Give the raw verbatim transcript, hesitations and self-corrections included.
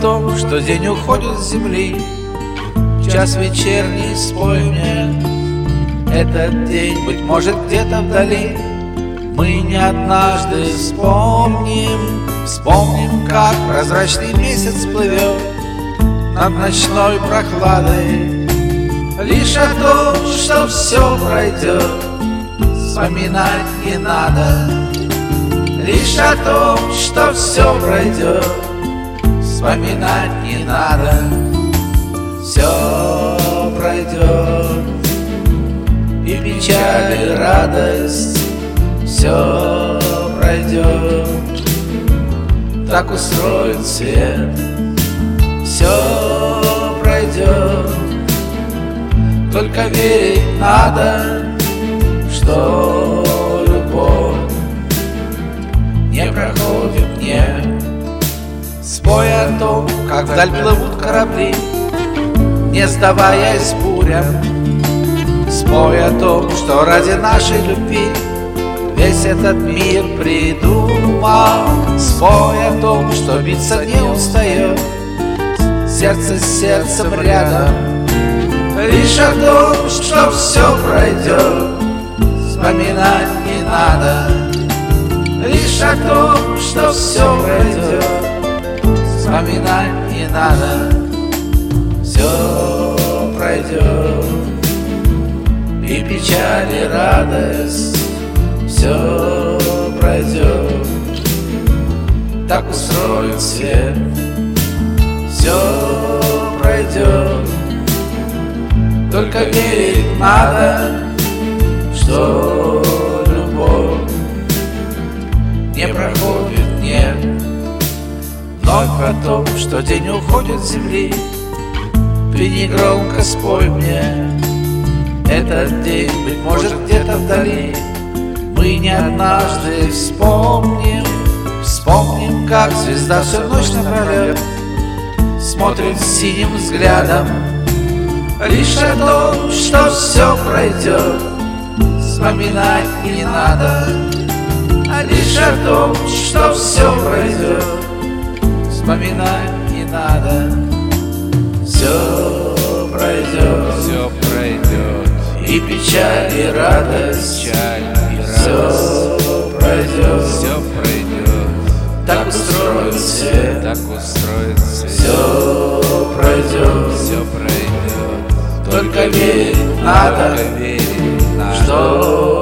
том, что день уходит с земли. В час вечерний спой мне этот день, быть может, где-то вдали. Мы не однажды вспомним, вспомним, как прозрачный месяц плывет над ночной прохладой. Лишь о том, что все пройдет, вспоминать не надо. Лишь о том, что все пройдет, вспоминать не надо. Все пройдет, и печаль, и радость, все пройдет. Так устроен свет, все пройдет. Только верить надо, что любовь не проходит, не. Спой о том, как вдаль плывут корабли, не сдаваясь бурям. Спой о том, что ради нашей любви весь этот мир придумал. Спой о том, что биться не устает сердце с сердцем рядом. Лишь о том, что все пройдет, вспоминать не надо. Лишь о том, что все пройдет, вспоминать не надо. Все пройдет, и печаль, и радость, все пройдет. Так устроен свет, все пройдет. Только верить надо, что любовь не проходит, нет. Вновь о том, что день уходит с земли, ты негромко спой мне этот день, быть может, где-то вдали. Мы не однажды вспомним, вспомним, как звезда всю ночь напролет смотрит синим взглядом. Лишь о том, что все пройдет, вспоминать не надо. А лишь о том, что все пройдет, вспоминать не надо. Все пройдет, все пройдет, и печаль, и радость, печаль, и все радость, пройдет, все пройдет. так устроен свет, так устроен свет, все пройдет, все пройдет. только верить надо, Только верить надо, что